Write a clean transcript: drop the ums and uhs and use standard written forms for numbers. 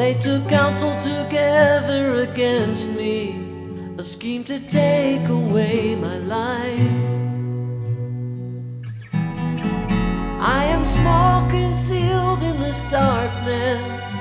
They took counsel together against me, a scheme to take away my life. I am small, concealed in this darkness,